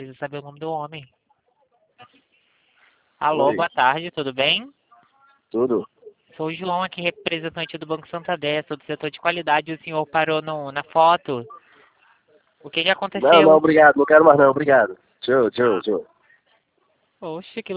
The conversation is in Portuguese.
precisa saber o nome do homem. Alô, Oi. boa tarde, tudo bem? Tudo? Sou o João aqui, representante do Banco Santander, sou do setor de qualidade. O senhor parou na foto. O que Não, aconteceu? obrigado. Não quero mais não, obrigado. Tchau. Oxe, que